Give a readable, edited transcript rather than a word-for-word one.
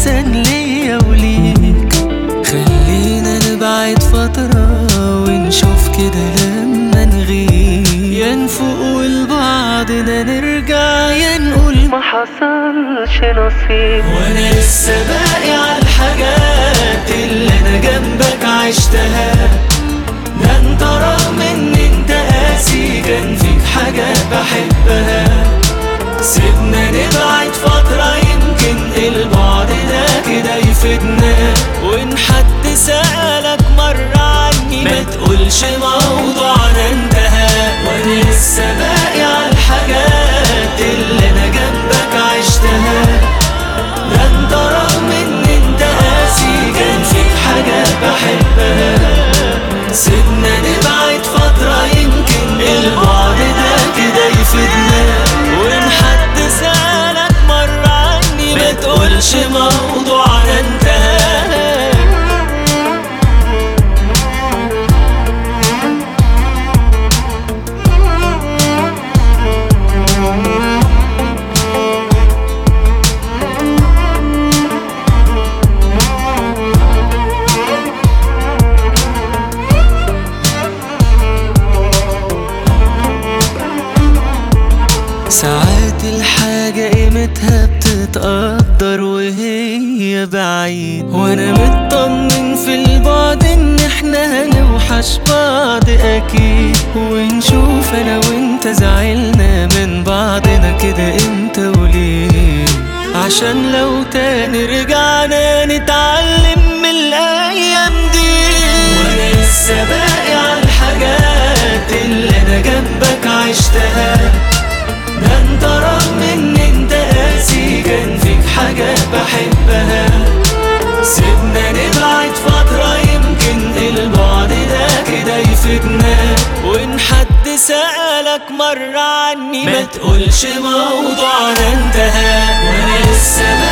أحسن ليا وليك. خلينا نبعد فترة ونشوف كده لما نغيب، يا نفوق لبعضنا نرجع، يا نقول ما حصلش نصيب. وانا لسه باقي على الحاجات اللي انا جنبك عشتها، ده انت رغم ان انت قاسي كان فيك حاجات بحبها. سيبنا نبعد فترة يمكن البعد ده كده يفيدنا، وان حد سألك مرة عني ما تقولش موضوعنا انتهى. وانا لسه باقي على الحاجات اللي انا جنبك عشتها، ده انت رغم ان انت قاسي كان فيك حاجات بحبها. سيبنا نبعد فترة يمكن البعد ده كده يفيدنا، وان حد سألك مرة عني ما تقولش موضوعنا انتهى. ساعات الحاجة قيمتها بتتقدر وهي بعيد، وانا مطمن في البعد ان احنا هنوحش بعض اكيد، ونشوف انا وانت زعلنا من بعضنا كده امتى وليه، عشان لو تاني رجعنا نتعلم من الايام دي. وانا لسه باقي على الحاجات اللي انا جنبك عشتها، ده انت رغم ان انت قاسي كان فيك حاجات بحبها. سيبنا نبعد فترة يمكن البعد ده كده يفيدنا، وان حد سألك مرة عني ما تقولش موضوعنا انتهى. وانا لسه